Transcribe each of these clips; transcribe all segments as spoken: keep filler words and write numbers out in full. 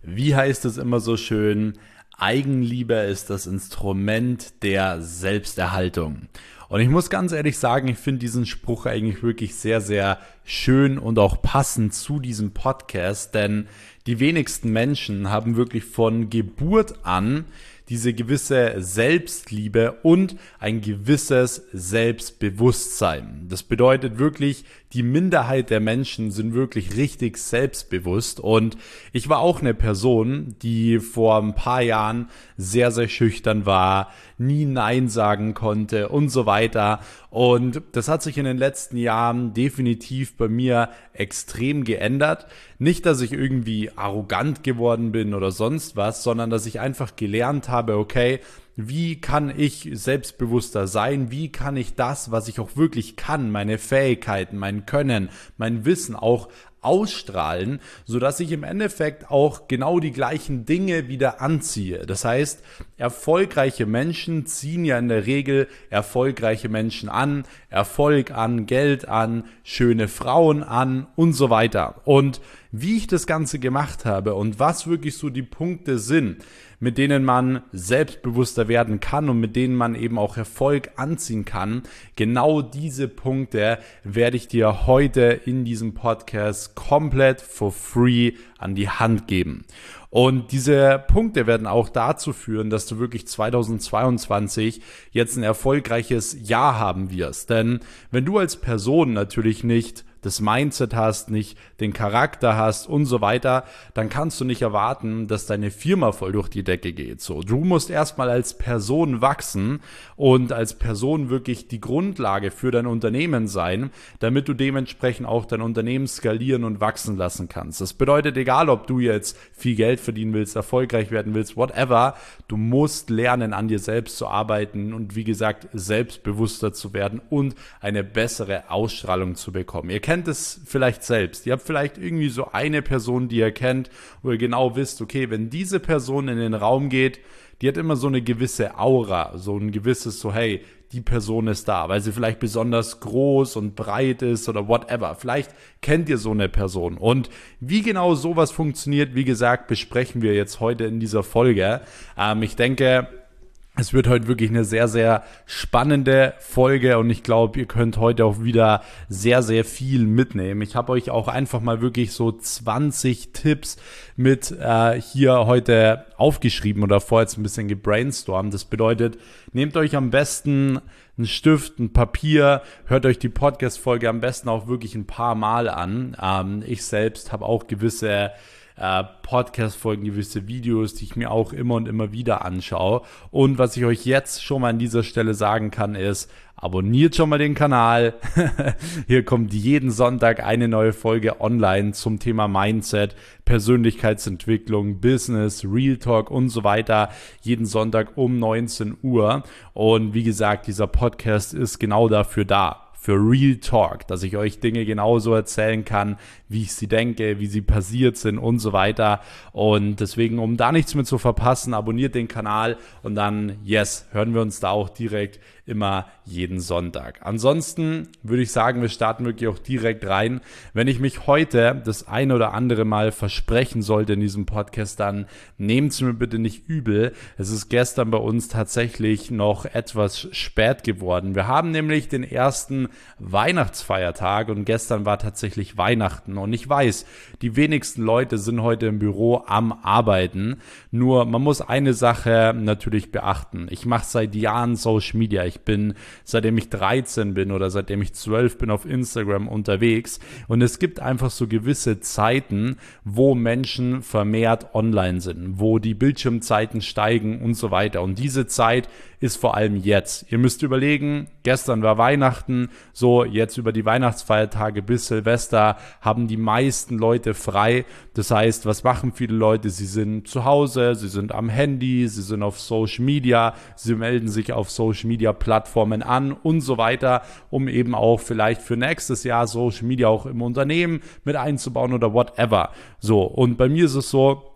Wie heißt es immer so schön? Eigenliebe ist das Instrument der Selbsterhaltung. Und ich muss ganz ehrlich sagen, ich finde diesen Spruch eigentlich wirklich sehr, sehr schön und auch passend zu diesem Podcast, denn die wenigsten Menschen haben wirklich von Geburt an diese gewisse Selbstliebe und ein gewisses Selbstbewusstsein. Das bedeutet wirklich, die Minderheit der Menschen sind wirklich richtig selbstbewusst. Und ich war auch eine Person, die vor ein paar Jahren sehr, sehr schüchtern war, nie Nein sagen konnte und so weiter. Und das hat sich in den letzten Jahren definitiv bei mir extrem geändert. Nicht, dass ich irgendwie arrogant geworden bin oder sonst was, sondern dass ich einfach gelernt habe, okay, wie kann ich selbstbewusster sein? Wie kann ich das, was ich auch wirklich kann, meine Fähigkeiten, mein Können, mein Wissen auch ausstrahlen, sodass ich im Endeffekt auch genau die gleichen Dinge wieder anziehe. Das heißt, erfolgreiche Menschen ziehen ja in der Regel erfolgreiche Menschen an, Erfolg an, Geld an, schöne Frauen an und so weiter. Und wie ich das Ganze gemacht habe und was wirklich so die Punkte sind, mit denen man selbstbewusster werden kann und mit denen man eben auch Erfolg anziehen kann. Genau diese Punkte werde ich dir heute in diesem Podcast komplett for free an die Hand geben. Und diese Punkte werden auch dazu führen, dass du wirklich zweitausendzweiundzwanzig jetzt ein erfolgreiches Jahr haben wirst. Denn wenn du als Person natürlich nicht das Mindset hast, nicht den Charakter hast und so weiter, dann kannst du nicht erwarten, dass deine Firma voll durch die Decke geht. So, du musst erstmal als Person wachsen und als Person wirklich die Grundlage für dein Unternehmen sein, damit du dementsprechend auch dein Unternehmen skalieren und wachsen lassen kannst. Das bedeutet, egal ob du jetzt viel Geld verdienen willst, erfolgreich werden willst, whatever, du musst lernen, an dir selbst zu arbeiten und wie gesagt, selbstbewusster zu werden und eine bessere Ausstrahlung zu bekommen. Ihr kennt es vielleicht selbst. Ihr habt vielleicht irgendwie so eine Person, die ihr kennt, wo ihr genau wisst, okay, wenn diese Person in den Raum geht, die hat immer so eine gewisse Aura, so ein gewisses so, hey, die Person ist da, weil sie vielleicht besonders groß und breit ist oder whatever. Vielleicht kennt ihr so eine Person. Und wie genau sowas funktioniert, wie gesagt, besprechen wir jetzt heute in dieser Folge. Ähm, ich denke, es wird heute wirklich eine sehr, sehr spannende Folge und ich glaube, ihr könnt heute auch wieder sehr, sehr viel mitnehmen. Ich habe euch auch einfach mal wirklich so zwanzig Tipps mit äh, hier heute aufgeschrieben oder vorher jetzt ein bisschen gebrainstormt. Das bedeutet, nehmt euch am besten einen Stift, ein Papier, hört euch die Podcast-Folge am besten auch wirklich ein paar Mal an. Ähm, ich selbst habe auch gewisse Podcast-Folgen, gewisse Videos, die ich mir auch immer und immer wieder anschaue. Und was ich euch jetzt schon mal an dieser Stelle sagen kann, ist, abonniert schon mal den Kanal. Hier kommt jeden Sonntag eine neue Folge online zum Thema Mindset, Persönlichkeitsentwicklung, Business, Real Talk und so weiter. Jeden Sonntag um neunzehn Uhr. Und wie gesagt, dieser Podcast ist genau dafür da. Für Real Talk, dass ich euch Dinge genauso erzählen kann, wie ich sie denke, wie sie passiert sind und so weiter. Und deswegen, um da nichts mehr zu verpassen, abonniert den Kanal und dann, yes, hören wir uns da auch direkt immer jeden Sonntag. Ansonsten würde ich sagen, wir starten wirklich auch direkt rein. Wenn ich mich heute das ein oder andere Mal versprechen sollte in diesem Podcast, dann nehmt es mir bitte nicht übel. Es ist gestern bei uns tatsächlich noch etwas spät geworden. Wir haben nämlich den ersten Weihnachtsfeiertag und gestern war tatsächlich Weihnachten. Und ich weiß, die wenigsten Leute sind heute im Büro am Arbeiten. Nur man muss eine Sache natürlich beachten. Ich mache seit Jahren Social Media. Ich bin, seitdem ich dreizehn bin oder seitdem ich zwölf bin, auf Instagram unterwegs. Und es gibt einfach so gewisse Zeiten, wo Menschen vermehrt online sind, wo die Bildschirmzeiten steigen und so weiter. Und diese Zeit ist vor allem jetzt. Ihr müsst überlegen, gestern war Weihnachten, so jetzt über die Weihnachtsfeiertage bis Silvester haben die meisten Leute frei. Das heißt, was machen viele Leute? Sie sind zu Hause, sie sind am Handy, sie sind auf Social Media, sie melden sich auf Social Media Plattformen an und so weiter, um eben auch vielleicht für nächstes Jahr Social Media auch im Unternehmen mit einzubauen oder whatever. So, und bei mir ist es so,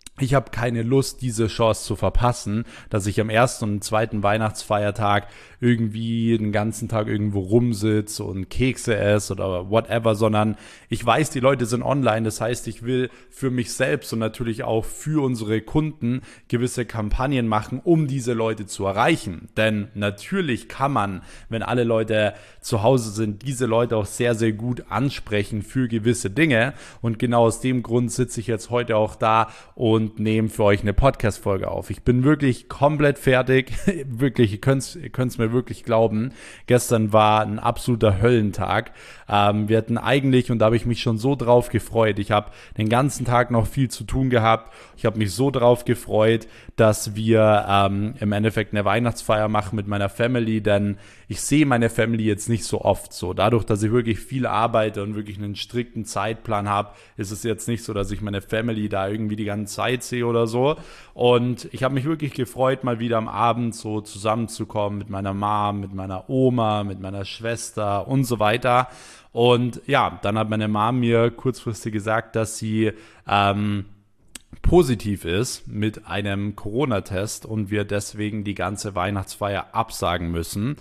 ich habe keine Lust, diese Chance zu verpassen, dass ich am ersten und zweiten Weihnachtsfeiertag irgendwie den ganzen Tag irgendwo rumsitze und Kekse esse oder whatever, sondern ich weiß, die Leute sind online. Das heißt, ich will für mich selbst und natürlich auch für unsere Kunden gewisse Kampagnen machen, um diese Leute zu erreichen. Denn natürlich kann man, wenn alle Leute zu Hause sind, diese Leute auch sehr, sehr gut ansprechen für gewisse Dinge. Und genau aus dem Grund sitze ich jetzt heute auch da und nehme für euch eine Podcast-Folge auf. Ich bin wirklich komplett fertig. Wirklich, ihr könnt es mir wirklich glauben. Gestern war ein absoluter Höllentag. Ähm, wir hatten eigentlich, und da habe ich mich schon so drauf gefreut, ich habe den ganzen Tag noch viel zu tun gehabt. Ich habe mich so drauf gefreut, dass wir ähm, im Endeffekt eine Weihnachtsfeier machen mit meiner Family, denn ich sehe meine Family jetzt nicht so oft so. Dadurch, dass ich wirklich viel arbeite und wirklich einen strikten Zeitplan habe, ist es jetzt nicht so, dass ich meine Family da irgendwie die ganze Zeit sehe oder so. Und ich habe mich wirklich gefreut, mal wieder am Abend so zusammenzukommen mit meiner Mom, mit meiner Oma, mit meiner Schwester und so weiter. Und ja, dann hat meine Mom mir kurzfristig gesagt, dass sie ähm, positiv ist mit einem Corona-Test und wir deswegen die ganze Weihnachtsfeier absagen müssen.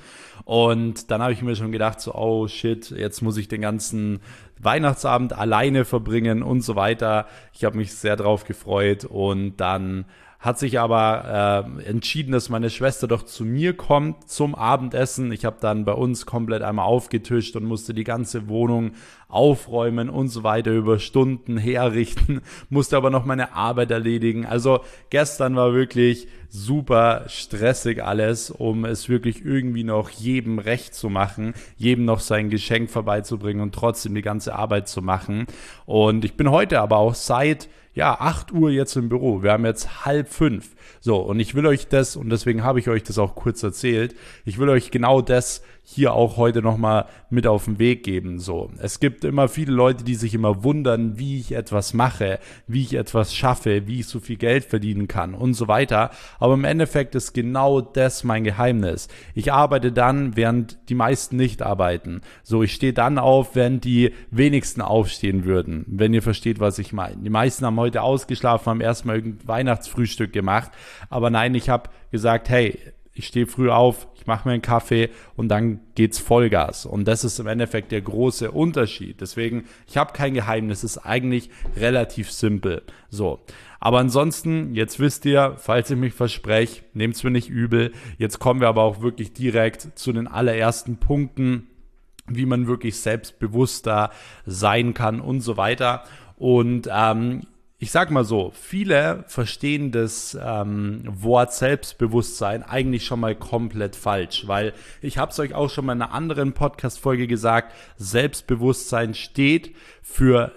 Und dann habe ich mir schon gedacht, so, oh shit, jetzt muss ich den ganzen Weihnachtsabend alleine verbringen und so weiter. Ich habe mich sehr drauf gefreut und dann hat sich aber äh, entschieden, dass meine Schwester doch zu mir kommt zum Abendessen. Ich habe dann bei uns komplett einmal aufgetischt und musste die ganze Wohnung aufräumen und so weiter, über Stunden herrichten, musste aber noch meine Arbeit erledigen. Also gestern war wirklich super stressig alles, um es wirklich irgendwie noch jedem recht zu machen, jedem noch sein Geschenk vorbeizubringen und trotzdem die ganze Arbeit zu machen. Und ich bin heute aber auch seit ja, acht Uhr jetzt im Büro. Wir haben jetzt halb fünf. So, und ich will euch das, und deswegen habe ich euch das auch kurz erzählt, ich will euch genau das hier auch heute nochmal mit auf den Weg geben. So, es gibt immer viele Leute, die sich immer wundern, wie ich etwas mache, wie ich etwas schaffe, wie ich so viel Geld verdienen kann und so weiter. Aber im Endeffekt ist genau das mein Geheimnis. Ich arbeite dann, während die meisten nicht arbeiten. So, ich stehe dann auf, während die wenigsten aufstehen würden, wenn ihr versteht, was ich meine. Die meisten haben heute ausgeschlafen, haben erstmal irgendein Weihnachtsfrühstück gemacht. Aber nein, ich habe gesagt, hey, ich stehe früh auf, ich mache mir einen Kaffee und dann geht's Vollgas. Und das ist im Endeffekt der große Unterschied. Deswegen, ich habe kein Geheimnis, es ist eigentlich relativ simpel. So, aber ansonsten, jetzt wisst ihr, falls ich mich verspreche, nehmt's mir nicht übel. Jetzt kommen wir aber auch wirklich direkt zu den allerersten Punkten, wie man wirklich selbstbewusster sein kann und so weiter. Und ähm, ich sag mal so, viele verstehen das ähm, Wort Selbstbewusstsein eigentlich schon mal komplett falsch, weil ich habe es euch auch schon mal in einer anderen Podcast-Folge gesagt, Selbstbewusstsein steht für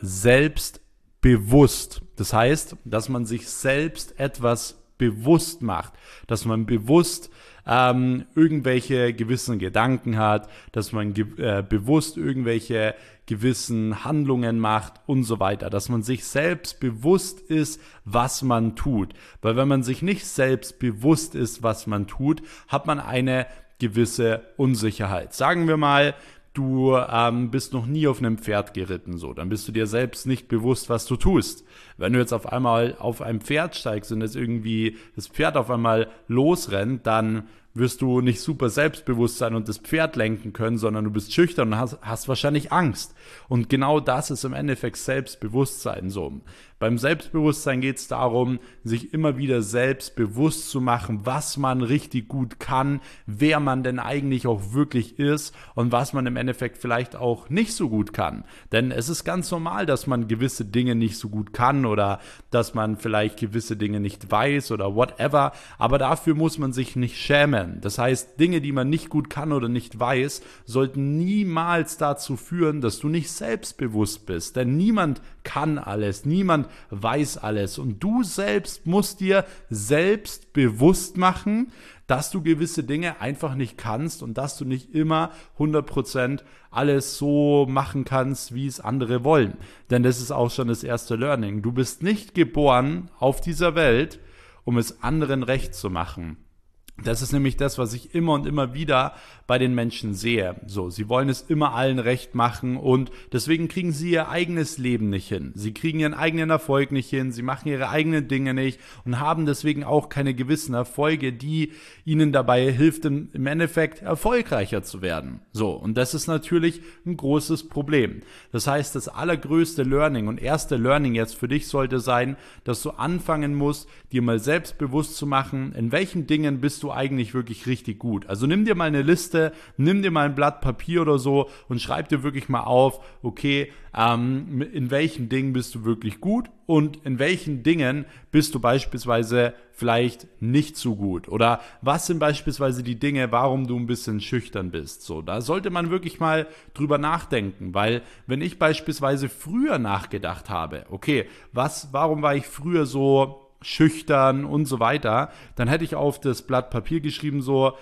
selbstbewusst. Das heißt, dass man sich selbst etwas bewusst macht, dass man bewusst ähm, irgendwelche gewissen Gedanken hat, dass man ge- äh, bewusst irgendwelche gewissen Handlungen macht und so weiter, dass man sich selbst bewusst ist, was man tut. Weil wenn man sich nicht selbst bewusst ist, was man tut, hat man eine gewisse Unsicherheit. Sagen wir mal, du ähm, bist noch nie auf einem Pferd geritten, so, dann bist du dir selbst nicht bewusst, was du tust. Wenn du jetzt auf einmal auf ein Pferd steigst und jetzt irgendwie das Pferd auf einmal losrennt, dann wirst du nicht super selbstbewusst sein und das Pferd lenken können, sondern du bist schüchtern und hast, hast wahrscheinlich Angst. Und genau das ist im Endeffekt Selbstbewusstsein so. Beim Selbstbewusstsein geht es darum, sich immer wieder selbst bewusst zu machen, was man richtig gut kann, wer man denn eigentlich auch wirklich ist und was man im Endeffekt vielleicht auch nicht so gut kann. Denn es ist ganz normal, dass man gewisse Dinge nicht so gut kann oder dass man vielleicht gewisse Dinge nicht weiß oder whatever, aber dafür muss man sich nicht schämen. Das heißt, Dinge, die man nicht gut kann oder nicht weiß, sollten niemals dazu führen, dass du nicht selbstbewusst bist. Denn niemand kann alles, niemand weiß alles. Und du selbst musst dir selbst bewusst machen, dass du gewisse Dinge einfach nicht kannst und dass du nicht immer hundert Prozent alles so machen kannst, wie es andere wollen. Denn das ist auch schon das erste Learning. Du bist nicht geboren auf dieser Welt, um es anderen recht zu machen. Das ist nämlich das, was ich immer und immer wieder bei den Menschen sehe. So, sie wollen es immer allen recht machen und deswegen kriegen sie ihr eigenes Leben nicht hin. Sie kriegen ihren eigenen Erfolg nicht hin, sie machen ihre eigenen Dinge nicht und haben deswegen auch keine gewissen Erfolge, die ihnen dabei hilft, im Endeffekt erfolgreicher zu werden. So, und das ist natürlich ein großes Problem. Das heißt, das allergrößte Learning und erste Learning jetzt für dich sollte sein, dass du anfangen musst, dir mal selbst bewusst zu machen, in welchen Dingen bist du eigentlich wirklich richtig gut. Also nimm dir mal eine Liste, nimm dir mal ein Blatt Papier oder so und schreib dir wirklich mal auf, okay, ähm, in welchen Dingen bist du wirklich gut und in welchen Dingen bist du beispielsweise vielleicht nicht so gut oder was sind beispielsweise die Dinge, warum du ein bisschen schüchtern bist. So, da sollte man wirklich mal drüber nachdenken, weil wenn ich beispielsweise früher nachgedacht habe, okay, was, warum war ich früher so schüchtern und so weiter, dann hätte ich auf das Blatt Papier geschrieben so,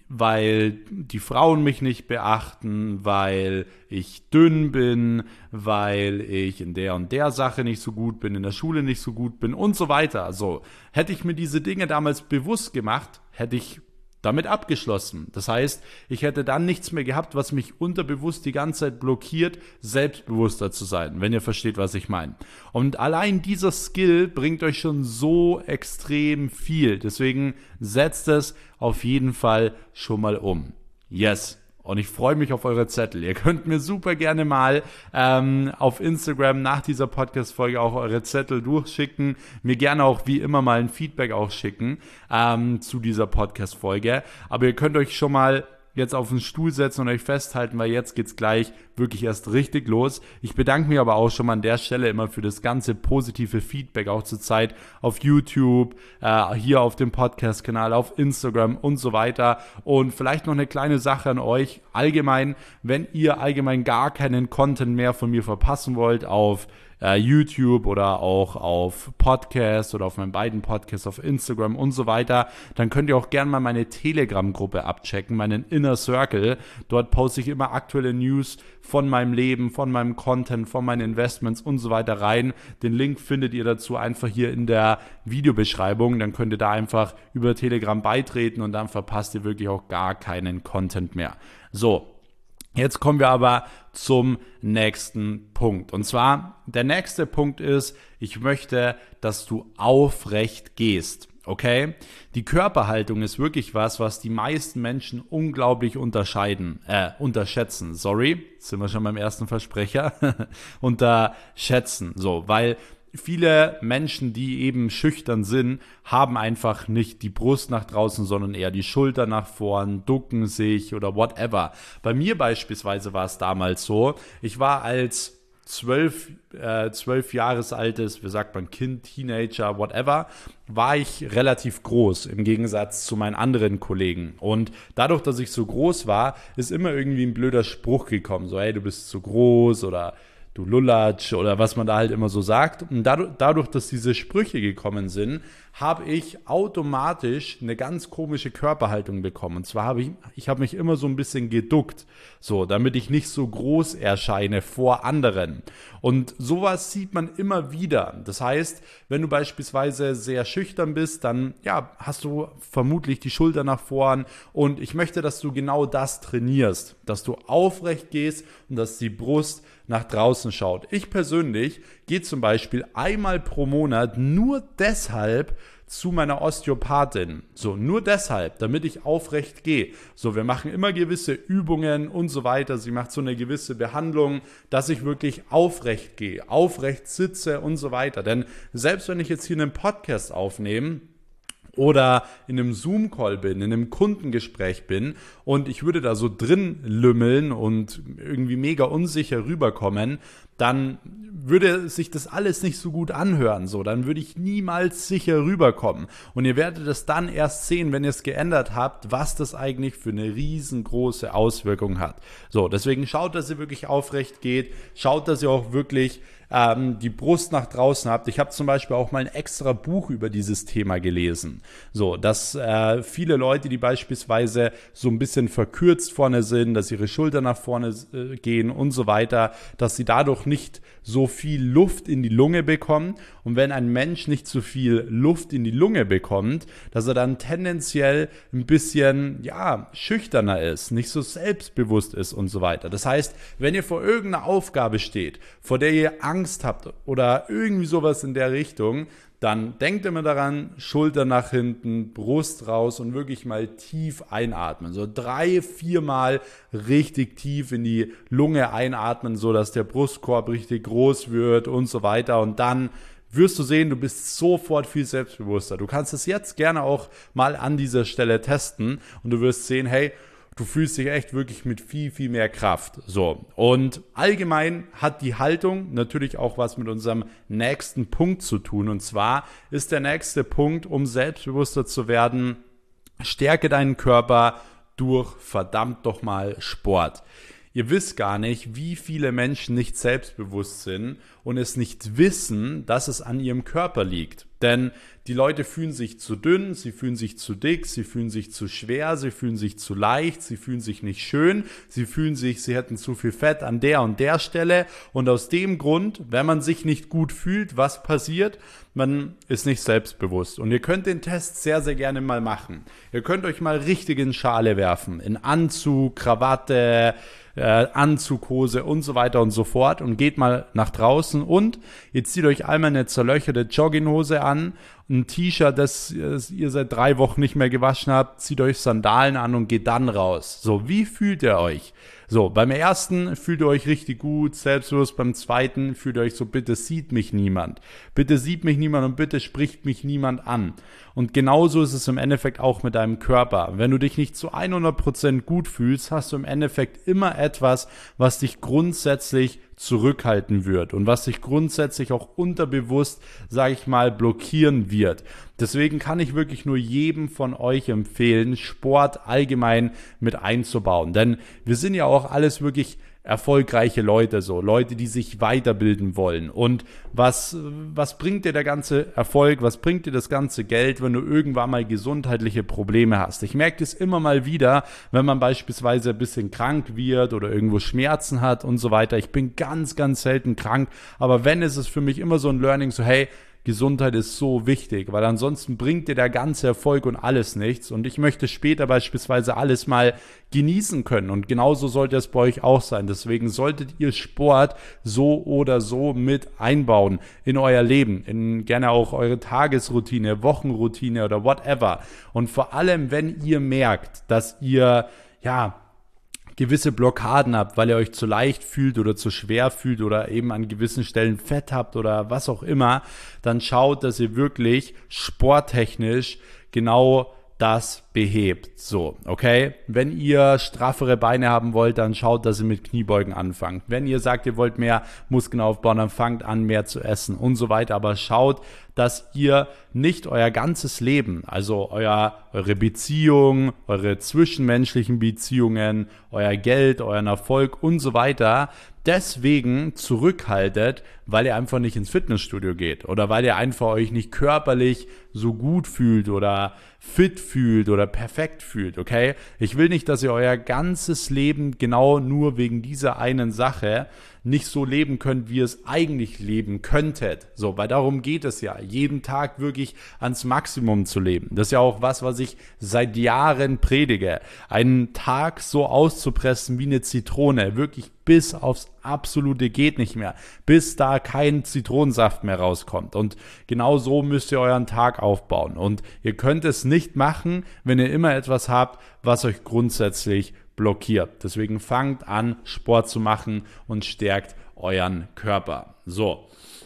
weil die Frauen mich nicht beachten, weil ich dünn bin, weil ich in der und der Sache nicht so gut bin, in der Schule nicht so gut bin und so weiter. Also hätte ich mir diese Dinge damals bewusst gemacht, hätte ich damit abgeschlossen. Das heißt, ich hätte dann nichts mehr gehabt, was mich unterbewusst die ganze Zeit blockiert, selbstbewusster zu sein, wenn ihr versteht, was ich meine. Und allein dieser Skill bringt euch schon so extrem viel. Deswegen setzt es auf jeden Fall schon mal um. Yes. Und ich freue mich auf eure Zettel. Ihr könnt mir super gerne mal ähm, auf Instagram nach dieser Podcast-Folge auch eure Zettel durchschicken. Mir gerne auch wie immer mal ein Feedback auch schicken ähm, zu dieser Podcast-Folge. Aber ihr könnt euch schon mal jetzt auf den Stuhl setzen und euch festhalten, weil jetzt geht's gleich wirklich erst richtig los. Ich bedanke mich aber auch schon mal an der Stelle immer für das ganze positive Feedback, auch zur Zeit auf YouTube, äh, hier auf dem Podcast-Kanal, auf Instagram und so weiter. Und vielleicht noch eine kleine Sache an euch. Allgemein, wenn ihr allgemein gar keinen Content mehr von mir verpassen wollt auf YouTube oder auch auf Podcast oder auf meinen beiden Podcasts auf Instagram und so weiter, dann könnt ihr auch gerne mal meine Telegram-Gruppe abchecken, meinen Inner Circle. Dort poste ich immer aktuelle News von meinem Leben, von meinem Content, von meinen Investments und so weiter rein. Den Link findet ihr dazu einfach hier in der Videobeschreibung. Dann könnt ihr da einfach über Telegram beitreten und dann verpasst ihr wirklich auch gar keinen Content mehr. So. Jetzt kommen wir aber zum nächsten Punkt. Und zwar, der nächste Punkt ist, ich möchte, dass du aufrecht gehst. Okay? Die Körperhaltung ist wirklich was, was die meisten Menschen unglaublich unterscheiden, äh, unterschätzen. Sorry, jetzt sind wir schon beim ersten Versprecher. unterschätzen. So, weil viele Menschen, die eben schüchtern sind, haben einfach nicht die Brust nach draußen, sondern eher die Schulter nach vorn, ducken sich oder whatever. Bei mir beispielsweise war es damals so, ich war als zwölf, äh, zwölf Jahres altes, wie sagt man, Kind, Teenager, whatever, war ich relativ groß im Gegensatz zu meinen anderen Kollegen. Und dadurch, dass ich so groß war, ist immer irgendwie ein blöder Spruch gekommen, so hey, du bist zu groß oder du Lulatsch oder was man da halt immer so sagt. Und dadurch, dadurch, dass diese Sprüche gekommen sind, habe ich automatisch eine ganz komische Körperhaltung bekommen. Und zwar habe ich, ich habe mich immer so ein bisschen geduckt, so, damit ich nicht so groß erscheine vor anderen. Und sowas sieht man immer wieder. Das heißt, wenn du beispielsweise sehr schüchtern bist, dann ja, hast du vermutlich die Schulter nach vorn. Und ich möchte, dass du genau das trainierst, dass du aufrecht gehst und dass die Brust nach draußen schaut. Ich persönlich gehe zum Beispiel einmal pro Monat nur deshalb zu meiner Osteopathin. So, nur deshalb, damit ich aufrecht gehe. So, wir machen immer gewisse Übungen und so weiter. Sie macht so eine gewisse Behandlung, dass ich wirklich aufrecht gehe, aufrecht sitze und so weiter. Denn selbst wenn ich jetzt hier einen Podcast aufnehme, oder in einem Zoom-Call bin, in einem Kundengespräch bin und ich würde da so drin lümmeln und irgendwie mega unsicher rüberkommen, dann würde sich das alles nicht so gut anhören. So, dann würde ich niemals sicher rüberkommen. Und ihr werdet es dann erst sehen, wenn ihr es geändert habt, was das eigentlich für eine riesengroße Auswirkung hat. So, deswegen schaut, dass ihr wirklich aufrecht geht. Schaut, dass ihr auch wirklich ähm, die Brust nach draußen habt. Ich habe zum Beispiel auch mal ein extra Buch über dieses Thema gelesen. So, dass äh, viele Leute, die beispielsweise so ein bisschen verkürzt vorne sind, dass ihre Schultern nach vorne äh, gehen und so weiter, dass sie dadurch nicht so viel Luft in die Lunge bekommen. Und wenn ein Mensch nicht so viel Luft in die Lunge bekommt, dass er dann tendenziell ein bisschen, ja, schüchterner ist, nicht so selbstbewusst ist und so weiter. Das heißt, wenn ihr vor irgendeiner Aufgabe steht, vor der ihr Angst habt oder irgendwie sowas in der Richtung, dann denkt immer daran, Schulter nach hinten, Brust raus und wirklich mal tief einatmen. So drei, viermal richtig tief in die Lunge einatmen, so dass der Brustkorb richtig groß wird und so weiter. Und dann wirst du sehen, du bist sofort viel selbstbewusster. Du kannst es jetzt gerne auch mal an dieser Stelle testen und du wirst sehen, hey, du fühlst dich echt wirklich mit viel, viel mehr Kraft. So. Und allgemein hat die Haltung natürlich auch was mit unserem nächsten Punkt zu tun. Und zwar ist der nächste Punkt, um selbstbewusster zu werden, stärke deinen Körper durch verdammt doch mal Sport. Ihr wisst gar nicht, wie viele Menschen nicht selbstbewusst sind und es nicht wissen, dass es an ihrem Körper liegt. Denn die Leute fühlen sich zu dünn, sie fühlen sich zu dick, sie fühlen sich zu schwer, sie fühlen sich zu leicht, sie fühlen sich nicht schön, sie fühlen sich, sie hätten zu viel Fett an der und der Stelle. Und aus dem Grund, wenn man sich nicht gut fühlt, was passiert? Man ist nicht selbstbewusst. Und ihr könnt den Test sehr, sehr gerne mal machen. Ihr könnt euch mal richtig in Schale werfen, in Anzug, Krawatte, äh, Anzughose und so weiter und so fort und geht mal nach draußen und ihr zieht euch einmal eine zerlöcherte Jogginghose an, ein T-Shirt, das ihr seit drei Wochen nicht mehr gewaschen habt, zieht euch Sandalen an und geht dann raus. So, wie fühlt ihr euch? So, beim ersten fühlt ihr euch richtig gut, selbstbewusst, beim zweiten fühlt ihr euch so, bitte sieht mich niemand. Bitte sieht mich niemand und bitte spricht mich niemand an. Und genauso ist es im Endeffekt auch mit deinem Körper. Wenn du dich nicht zu hundert Prozent gut fühlst, hast du im Endeffekt immer etwas, was dich grundsätzlich zurückhalten wird und was dich grundsätzlich auch unterbewusst, sage ich mal, blockieren wird. Deswegen kann ich wirklich nur jedem von euch empfehlen, Sport allgemein mit einzubauen. Denn wir sind ja auch alles wirklich erfolgreiche Leute, so Leute, die sich weiterbilden wollen. Und was, was bringt dir der ganze Erfolg, was bringt dir das ganze Geld, wenn du irgendwann mal gesundheitliche Probleme hast? Ich merke das immer mal wieder, wenn man beispielsweise ein bisschen krank wird oder irgendwo Schmerzen hat und so weiter. Ich bin ganz, ganz selten krank, aber wenn, ist es für mich immer so ein Learning, so hey, Gesundheit ist so wichtig, weil ansonsten bringt dir der ganze Erfolg und alles nichts. Und ich möchte später beispielsweise alles mal genießen können. Und genauso sollte es bei euch auch sein. Deswegen solltet ihr Sport so oder so mit einbauen in euer Leben, in gerne auch eure Tagesroutine, Wochenroutine oder whatever. Und vor allem, wenn ihr merkt, dass ihr, ja, gewisse Blockaden habt, weil ihr euch zu leicht fühlt oder zu schwer fühlt oder eben an gewissen Stellen Fett habt oder was auch immer, dann schaut, dass ihr wirklich sporttechnisch genau das behebt. So, okay? Wenn ihr straffere Beine haben wollt, dann schaut, dass ihr mit Kniebeugen anfangt. Wenn ihr sagt, ihr wollt mehr Muskeln aufbauen, dann fangt an, mehr zu essen und so weiter. Aber schaut, dass ihr nicht euer ganzes Leben, also euer, eure Beziehung, eure zwischenmenschlichen Beziehungen, euer Geld, euren Erfolg und so weiter deswegen zurückhaltet, weil ihr einfach nicht ins Fitnessstudio geht oder weil ihr einfach euch nicht körperlich so gut fühlt oder fit fühlt oder perfekt fühlt, okay? Ich will nicht, dass ihr euer ganzes Leben genau nur wegen dieser einen Sache nicht so leben könnt, wie ihr es eigentlich leben könntet. So, weil darum geht es ja, jeden Tag wirklich ans Maximum zu leben. Das ist ja auch was, was ich seit Jahren predige. Einen Tag so auszupressen wie eine Zitrone, wirklich bis aufs absolute geht nicht mehr, bis da kein Zitronensaft mehr rauskommt. Und genau so müsst ihr euren Tag aufbauen. Und ihr könnt es nicht machen, wenn ihr immer etwas habt, was euch grundsätzlich blockiert. Deswegen fangt an, Sport zu machen und stärkt euren Körper. So,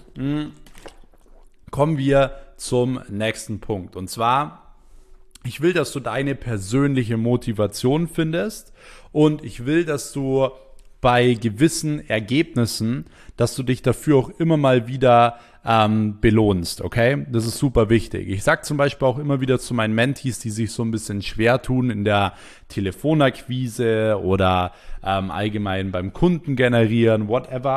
kommen wir zum nächsten Punkt. Und zwar, ich will, dass du deine persönliche Motivation findest und ich will, dass du bei gewissen Ergebnissen, dass du dich dafür auch immer mal wieder ähm, belohnst, okay? Das ist super wichtig. Ich sage zum Beispiel auch immer wieder zu meinen Mentees, die sich so ein bisschen schwer tun in der Telefonakquise oder ähm, allgemein beim Kunden generieren, whatever,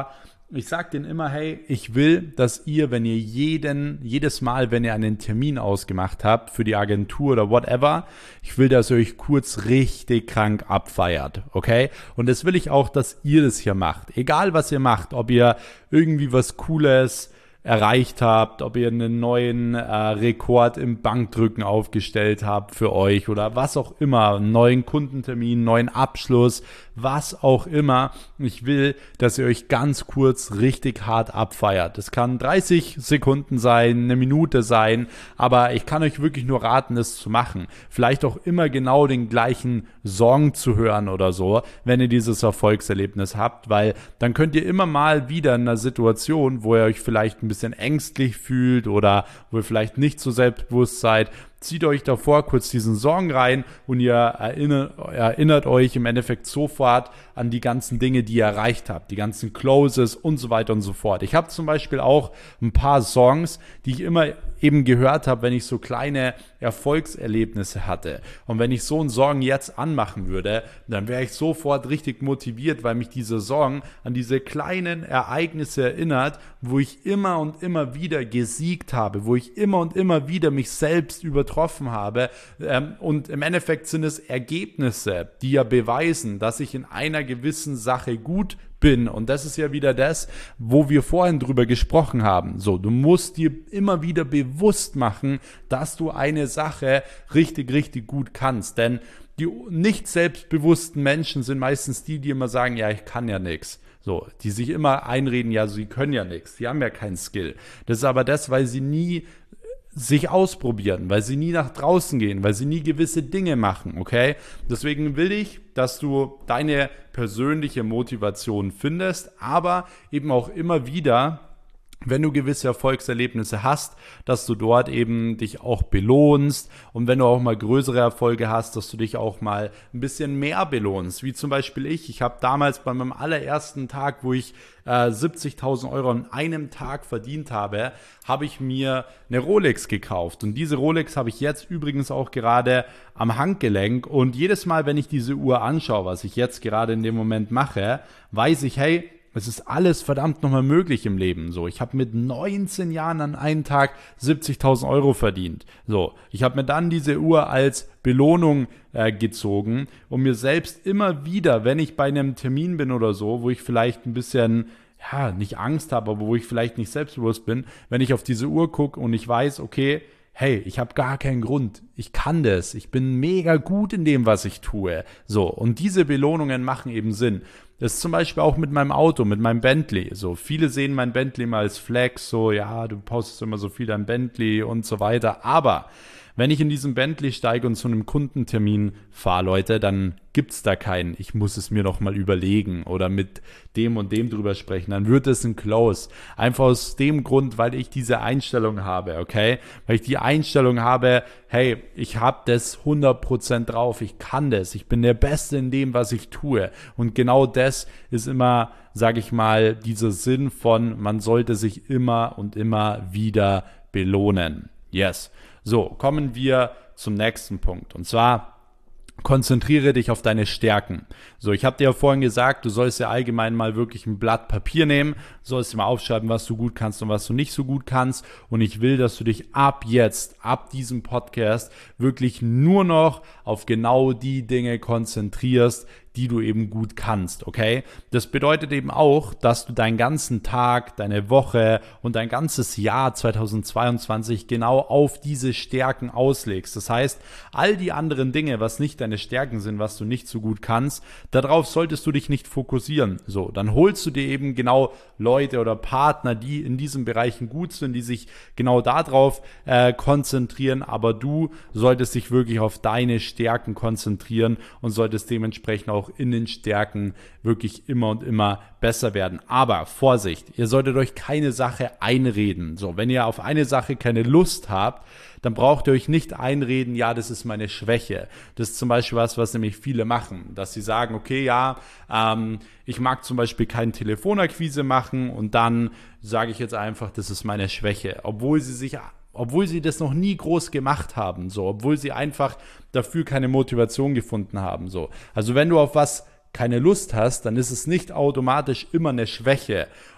ich sage denen immer, hey, ich will, dass ihr, wenn ihr jeden, jedes Mal, wenn ihr einen Termin ausgemacht habt für die Agentur oder whatever, ich will, dass ihr euch kurz richtig krank abfeiert, okay? Und das will ich auch, dass ihr das hier macht. Egal, was ihr macht, ob ihr irgendwie was Cooles erreicht habt, ob ihr einen neuen äh, Rekord im Bankdrücken aufgestellt habt für euch oder was auch immer, einen neuen Kundentermin, einen neuen Abschluss, was auch immer. Ich will, dass ihr euch ganz kurz richtig hart abfeiert. Das kann dreißig Sekunden sein, eine Minute sein, aber ich kann euch wirklich nur raten, das zu machen. Vielleicht auch immer genau den gleichen Song zu hören oder so, wenn ihr dieses Erfolgserlebnis habt, weil dann könnt ihr immer mal wieder in einer Situation, wo ihr euch vielleicht ein bisschen ängstlich fühlt oder wo ihr vielleicht nicht so selbstbewusst seid, zieht euch davor kurz diesen Song rein und ihr erinnert, erinnert euch im Endeffekt sofort an die ganzen Dinge, die ihr erreicht habt, die ganzen Closes und so weiter und so fort. Ich habe zum Beispiel auch ein paar Songs, die ich immer eben gehört habe, wenn ich so kleine Erfolgserlebnisse hatte. Und wenn ich so einen Song jetzt anmachen würde, dann wäre ich sofort richtig motiviert, weil mich dieser Song an diese kleinen Ereignisse erinnert, wo ich immer und immer wieder gesiegt habe, wo ich immer und immer wieder mich selbst übertroffen habe. Und im Endeffekt sind es Ergebnisse, die ja beweisen, dass ich in einer gewissen Sache gut bin. Und das ist ja wieder das, wo wir vorhin drüber gesprochen haben. So, du musst dir immer wieder bewusst machen, dass du eine Sache richtig, richtig gut kannst. Denn die nicht selbstbewussten Menschen sind meistens die, die immer sagen, ja, ich kann ja nichts. So, die sich immer einreden, ja, sie können ja nichts, die haben ja keinen Skill. Das ist aber das, weil sie nie sich ausprobieren, weil sie nie nach draußen gehen, weil sie nie gewisse Dinge machen, okay? Deswegen will ich, dass du deine persönliche Motivation findest, aber eben auch immer wieder, wenn du gewisse Erfolgserlebnisse hast, dass du dort eben dich auch belohnst und wenn du auch mal größere Erfolge hast, dass du dich auch mal ein bisschen mehr belohnst, wie zum Beispiel ich. Ich habe damals bei meinem allerersten Tag, wo ich äh, siebzigtausend Euro an einem Tag verdient habe, habe ich mir eine Rolex gekauft und diese Rolex habe ich jetzt übrigens auch gerade am Handgelenk und jedes Mal, wenn ich diese Uhr anschaue, was ich jetzt gerade in dem Moment mache, weiß ich, hey, es ist alles verdammt nochmal möglich im Leben. So, ich habe mit neunzehn Jahren an einem Tag siebzigtausend Euro verdient. So, ich habe mir dann diese Uhr als Belohnung äh, gezogen, um mir selbst immer wieder, wenn ich bei einem Termin bin oder so, wo ich vielleicht ein bisschen, ja, nicht Angst habe, aber wo ich vielleicht nicht selbstbewusst bin, wenn ich auf diese Uhr gucke und ich weiß, okay, hey, ich habe gar keinen Grund, ich kann das, ich bin mega gut in dem, was ich tue. So, und diese Belohnungen machen eben Sinn. Das ist zum Beispiel auch mit meinem Auto, mit meinem Bentley. So, viele sehen mein Bentley mal als Flex, so, ja, du postest immer so viel dein Bentley und so weiter. Aber wenn ich in diesen Bentley steige und zu einem Kundentermin fahre, Leute, dann gibt's da keinen, ich muss es mir noch mal überlegen oder mit dem und dem drüber sprechen. Dann wird es ein Close. Einfach aus dem Grund, weil ich diese Einstellung habe, okay? Weil ich die Einstellung habe, hey, ich habe das hundert Prozent drauf, ich kann das, ich bin der Beste in dem, was ich tue. Und genau das ist immer, sage ich mal, dieser Sinn von, man sollte sich immer und immer wieder belohnen. Yes. So, kommen wir zum nächsten Punkt. Und zwar, konzentriere dich auf deine Stärken. So, ich habe dir ja vorhin gesagt, du sollst ja allgemein mal wirklich ein Blatt Papier nehmen, sollst dir mal aufschreiben, was du gut kannst und was du nicht so gut kannst. Und ich will, dass du dich ab jetzt, ab diesem Podcast, wirklich nur noch auf genau die Dinge konzentrierst, die du eben gut kannst, okay? Das bedeutet eben auch, dass du deinen ganzen Tag, deine Woche und dein ganzes Jahr zweitausendzweiundzwanzig genau auf diese Stärken auslegst. Das heißt, all die anderen Dinge, was nicht deine Stärken sind, was du nicht so gut kannst, darauf solltest du dich nicht fokussieren. So, dann holst du dir eben genau Leute oder Partner, die in diesen Bereichen gut sind, die sich genau darauf äh, konzentrieren, aber du solltest dich wirklich auf deine Stärken konzentrieren und solltest dementsprechend auch in den Stärken wirklich immer und immer besser werden. Aber Vorsicht, ihr solltet euch keine Sache einreden. So, wenn ihr auf eine Sache keine Lust habt, dann braucht ihr euch nicht einreden, ja, das ist meine Schwäche. Das ist zum Beispiel was, was nämlich viele machen, dass sie sagen, okay, ja, ähm, ich mag zum Beispiel keine Telefonakquise machen und dann sage ich jetzt einfach, das ist meine Schwäche, obwohl sie sich obwohl sie das noch nie groß gemacht haben, so, obwohl sie einfach dafür keine Motivation gefunden haben, so. Also wenn du auf was keine Lust hast, dann ist es nicht automatisch immer eine Schwäche.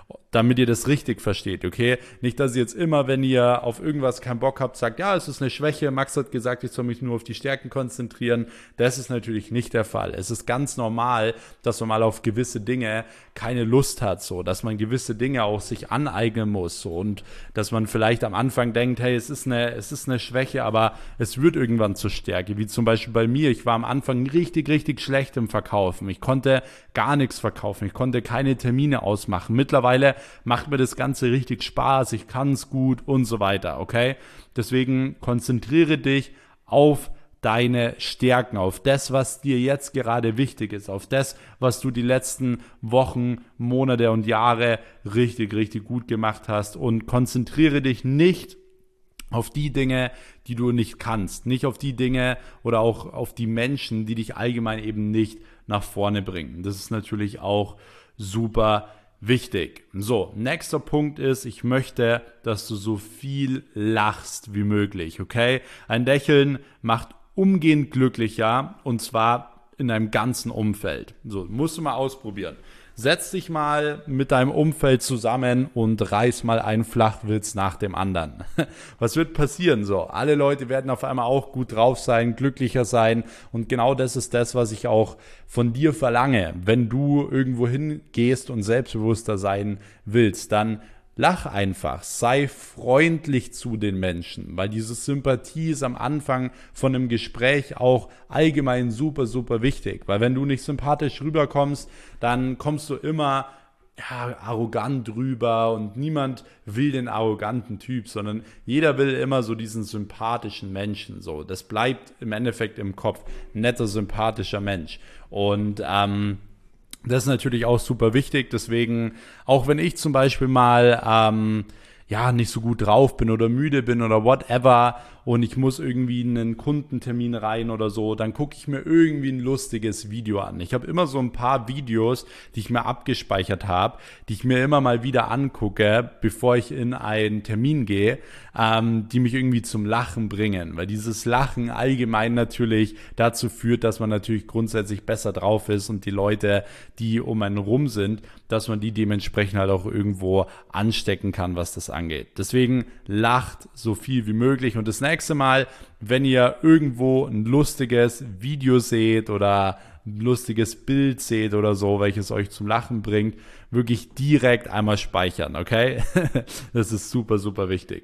damit ihr das richtig versteht, okay? Nicht, dass ihr jetzt immer, wenn ihr auf irgendwas keinen Bock habt, sagt, ja, es ist eine Schwäche, Max hat gesagt, ich soll mich nur auf die Stärken konzentrieren. Das ist natürlich nicht der Fall. Es ist ganz normal, dass man mal auf gewisse Dinge keine Lust hat, so, dass man gewisse Dinge auch sich aneignen muss, so, und dass man vielleicht am Anfang denkt, hey, es ist eine, es ist eine Schwäche, aber es wird irgendwann zur Stärke, wie zum Beispiel bei mir. Ich war am Anfang richtig, richtig schlecht im Verkaufen. Ich konnte gar nichts verkaufen. Ich konnte keine Termine ausmachen. Mittlerweile macht mir das Ganze richtig Spaß. Ich kann es gut und so weiter, okay? Deswegen konzentriere dich auf deine Stärken, auf das, was dir jetzt gerade wichtig ist, auf das, was du die letzten Wochen, Monate und Jahre richtig, richtig gut gemacht hast, und konzentriere dich nicht auf die Dinge, die du nicht kannst, nicht auf die Dinge oder auch auf die Menschen, die dich allgemein eben nicht nach vorne bringen. Das ist natürlich auch super wichtig. So, nächster Punkt ist, ich möchte, dass du so viel lachst wie möglich, okay? Ein Lächeln macht umgehend glücklicher, und zwar in deinem ganzen Umfeld. So, musst du mal ausprobieren. Setz dich mal mit deinem Umfeld zusammen und reiß mal einen Flachwitz nach dem anderen. Was wird passieren? So, alle Leute werden auf einmal auch gut drauf sein, glücklicher sein, und genau das ist das, was ich auch von dir verlange. Wenn du irgendwo hingehst und selbstbewusster sein willst, dann lach einfach, sei freundlich zu den Menschen, weil diese Sympathie ist am Anfang von einem Gespräch auch allgemein super, super wichtig. Weil wenn du nicht sympathisch rüberkommst, dann kommst du immer ja, arrogant rüber, und niemand will den arroganten Typ, sondern jeder will immer so diesen sympathischen Menschen. So, das bleibt im Endeffekt im Kopf, netter, sympathischer Mensch. Und ähm, das ist natürlich auch super wichtig, deswegen, auch wenn ich zum Beispiel mal ähm, ja nicht so gut drauf bin oder müde bin oder whatever und ich muss irgendwie in einen Kundentermin rein oder so, dann gucke ich mir irgendwie ein lustiges Video an. Ich habe immer so ein paar Videos, die ich mir abgespeichert habe, die ich mir immer mal wieder angucke, bevor ich in einen Termin gehe, ähm, die mich irgendwie zum Lachen bringen, weil dieses Lachen allgemein natürlich dazu führt, dass man natürlich grundsätzlich besser drauf ist und die Leute, die um einen rum sind, dass man die dementsprechend halt auch irgendwo anstecken kann, was das angeht. Deswegen lacht so viel wie möglich, und das nächste Mal, wenn ihr irgendwo ein lustiges Video seht oder ein lustiges Bild seht oder so, welches euch zum Lachen bringt, wirklich direkt einmal speichern, okay? Das ist super, super wichtig.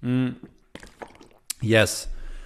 Yes.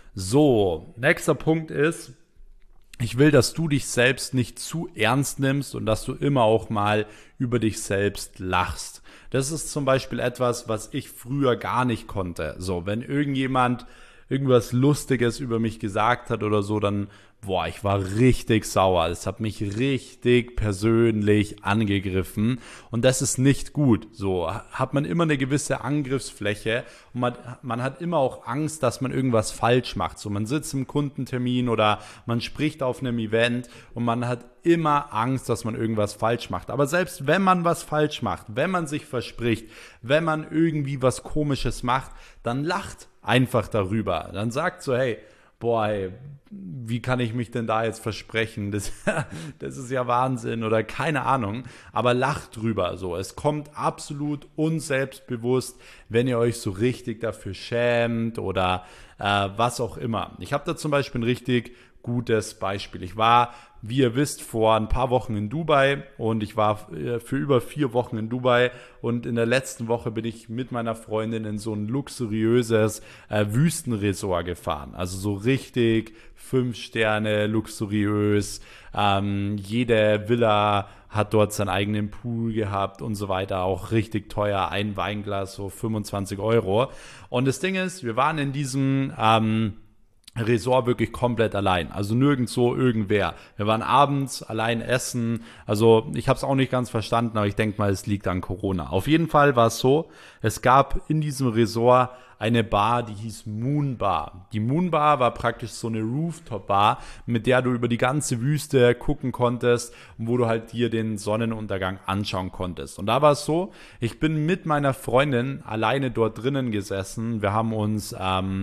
So, nächster Punkt ist, ich will, dass du dich selbst nicht zu ernst nimmst und dass du immer auch mal über dich selbst lachst. Das ist zum Beispiel etwas, was ich früher gar nicht konnte. So, wenn irgendjemand irgendwas Lustiges über mich gesagt hat oder so, dann, boah, ich war richtig sauer. Das hat mich richtig persönlich angegriffen, und das ist nicht gut. So hat man immer eine gewisse Angriffsfläche, und man, man hat immer auch Angst, dass man irgendwas falsch macht. So, man sitzt im Kundentermin oder man spricht auf einem Event und man hat immer Angst, dass man irgendwas falsch macht. Aber selbst wenn man was falsch macht, wenn man sich verspricht, wenn man irgendwie was Komisches macht, dann lacht einfach darüber. Dann sagt so, hey, boah, ey, wie kann ich mich denn da jetzt versprechen? Das, das ist ja Wahnsinn oder keine Ahnung. Aber lacht drüber. So, es kommt absolut unselbstbewusst, wenn ihr euch so richtig dafür schämt oder äh, was auch immer. Ich habe da zum Beispiel ein richtig gutes Beispiel. Ich war, wie ihr wisst, vor ein paar Wochen in Dubai, und ich war für über vier Wochen in Dubai, und in der letzten Woche bin ich mit meiner Freundin in so ein luxuriöses äh, Wüstenresort gefahren. Also so richtig fünf Sterne, luxuriös. Ähm, jede Villa hat dort seinen eigenen Pool gehabt und so weiter. Auch richtig teuer, ein Weinglas, so fünfundzwanzig Euro. Und das Ding ist, wir waren in diesem ähm, Resort wirklich komplett allein, also nirgendwo irgendwer. Wir waren abends allein essen, also ich habe es auch nicht ganz verstanden, aber ich denke mal, es liegt an Corona. Auf jeden Fall war es so, es gab in diesem Resort eine Bar, die hieß Moon Bar. Die Moon Bar war praktisch so eine Rooftop-Bar, mit der du über die ganze Wüste gucken konntest und wo du halt dir den Sonnenuntergang anschauen konntest. Und da war es so, ich bin mit meiner Freundin alleine dort drinnen gesessen. Wir haben uns ähm,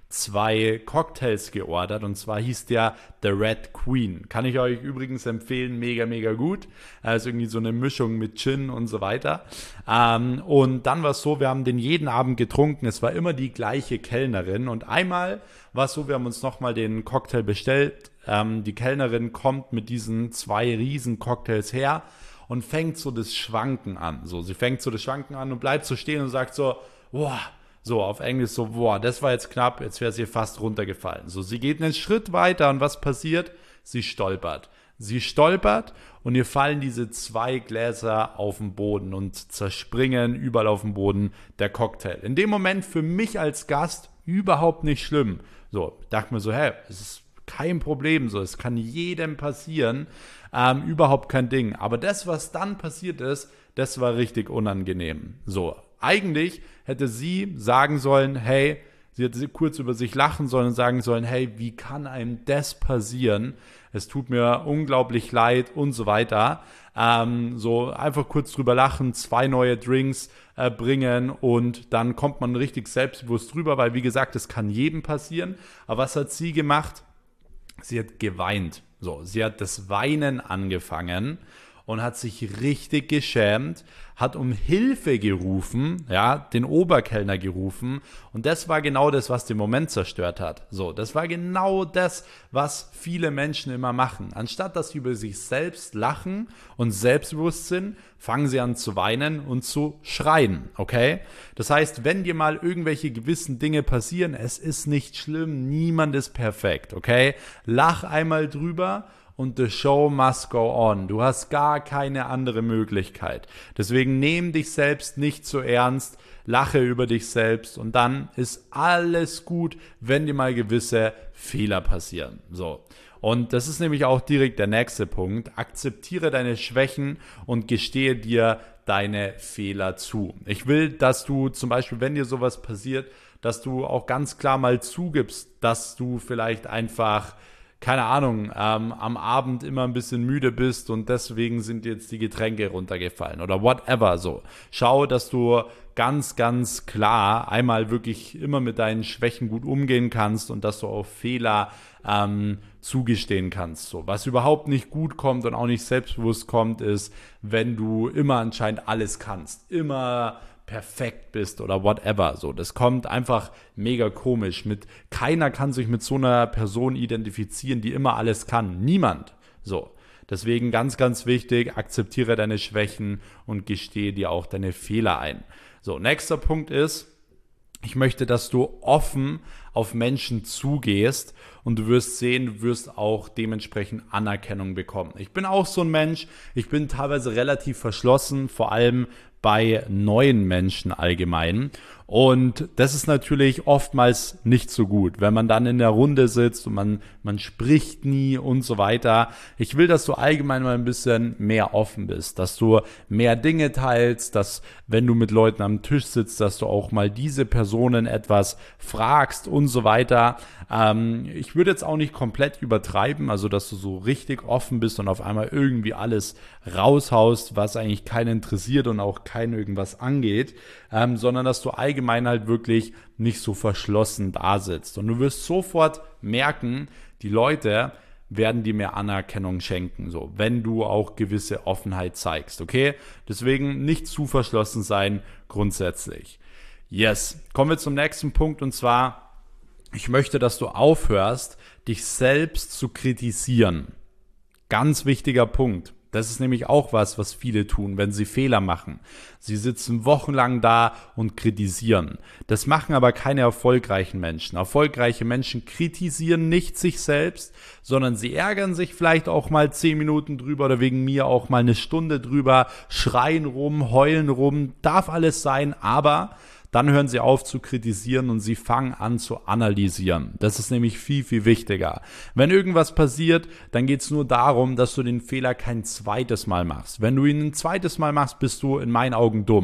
zwei Cocktails geordert und zwar hieß der The Red Queen. Kann ich euch übrigens empfehlen, mega, mega gut. Also irgendwie so eine Mischung mit Gin und so weiter. Ähm, und dann war es so, wir haben den jeden Abend getrunken. Es war immer die gleiche Kellnerin und einmal war es so, wir haben uns nochmal den Cocktail bestellt. Ähm, die Kellnerin kommt mit diesen zwei riesen Cocktails her und fängt so das Schwanken an. So, sie fängt so das Schwanken an und bleibt so stehen und sagt so, boah, so auf Englisch so, boah, das war jetzt knapp, jetzt wäre sie fast runtergefallen. So, sie geht einen Schritt weiter und was passiert? Sie stolpert. Sie stolpert und ihr fallen diese zwei Gläser auf den Boden und zerspringen überall auf dem Boden der Cocktail. In dem Moment für mich als Gast überhaupt nicht schlimm. So, ich dachte mir so, hä, es ist kein Problem, so, es kann jedem passieren, ähm, überhaupt kein Ding. Aber das, was dann passiert ist, das war richtig unangenehm. So, eigentlich hätte sie sagen sollen, hey, sie hätte kurz über sich lachen sollen und sagen sollen, hey, wie kann einem das passieren? Es tut mir unglaublich leid und so weiter. Ähm, so einfach kurz drüber lachen, zwei neue Drinks äh, bringen und dann kommt man richtig selbstbewusst drüber, weil wie gesagt, es kann jedem passieren. Aber was hat sie gemacht? Sie hat geweint. So, sie hat das Weinen angefangen und hat sich richtig geschämt, hat um Hilfe gerufen, ja, den Oberkellner gerufen und das war genau das, was den Moment zerstört hat. So, das war genau das, was viele Menschen immer machen. Anstatt dass sie über sich selbst lachen und selbstbewusst sind, fangen sie an zu weinen und zu schreien, okay? Das heißt, wenn dir mal irgendwelche gewissen Dinge passieren, es ist nicht schlimm, niemand ist perfekt, okay? Lach einmal drüber und the show must go on. Du hast gar keine andere Möglichkeit. Deswegen nehm dich selbst nicht so ernst, lache über dich selbst und dann ist alles gut, wenn dir mal gewisse Fehler passieren. So. Und das ist nämlich auch direkt der nächste Punkt. Akzeptiere deine Schwächen und gestehe dir deine Fehler zu. Ich will, dass du zum Beispiel, wenn dir sowas passiert, dass du auch ganz klar mal zugibst, dass du vielleicht einfach keine Ahnung, ähm, am Abend immer ein bisschen müde bist und deswegen sind jetzt die Getränke runtergefallen oder whatever so. Schau, dass du ganz, ganz klar einmal wirklich immer mit deinen Schwächen gut umgehen kannst und dass du auch Fehler ähm, zugestehen kannst. So, was überhaupt nicht gut kommt und auch nicht selbstbewusst kommt, ist, wenn du immer anscheinend alles kannst, immer perfekt bist oder whatever. So, das kommt einfach mega komisch. Mit keiner kann sich mit so einer Person identifizieren, die immer alles kann. Niemand. So. Deswegen ganz, ganz wichtig, akzeptiere deine Schwächen und gestehe dir auch deine Fehler ein. So, nächster Punkt ist, ich möchte, dass du offen auf Menschen zugehst und du wirst sehen, du wirst auch dementsprechend Anerkennung bekommen. Ich bin auch so ein Mensch, ich bin teilweise relativ verschlossen, vor allem bei neuen Menschen allgemein. Und das ist natürlich oftmals nicht so gut, wenn man dann in der Runde sitzt und man, man spricht nie und so weiter. Ich will, dass du allgemein mal ein bisschen mehr offen bist, dass du mehr Dinge teilst, dass wenn du mit Leuten am Tisch sitzt, dass du auch mal diese Personen etwas fragst und so weiter. Ähm, ich würde jetzt auch nicht komplett übertreiben, also dass du so richtig offen bist und auf einmal irgendwie alles raushaust, was eigentlich keinen interessiert und auch keinen irgendwas angeht, ähm, sondern dass du allgemein halt wirklich nicht so verschlossen da sitzt. Und du wirst sofort merken, die Leute werden dir mehr Anerkennung schenken, so, wenn du auch gewisse Offenheit zeigst, okay? Deswegen nicht zu verschlossen sein, grundsätzlich. Yes, kommen wir zum nächsten Punkt und zwar, ich möchte, dass du aufhörst, dich selbst zu kritisieren. Ganz wichtiger Punkt. Das ist nämlich auch was, was viele tun, wenn sie Fehler machen. Sie sitzen wochenlang da und kritisieren. Das machen aber keine erfolgreichen Menschen. Erfolgreiche Menschen kritisieren nicht sich selbst, sondern sie ärgern sich vielleicht auch mal zehn Minuten drüber oder wegen mir auch mal eine Stunde drüber, schreien rum, heulen rum, darf alles sein, aber dann hören sie auf zu kritisieren und sie fangen an zu analysieren. Das ist nämlich viel, viel wichtiger. Wenn irgendwas passiert, dann geht es nur darum, dass du den Fehler kein zweites Mal machst. Wenn du ihn ein zweites Mal machst, bist du in meinen Augen dumm.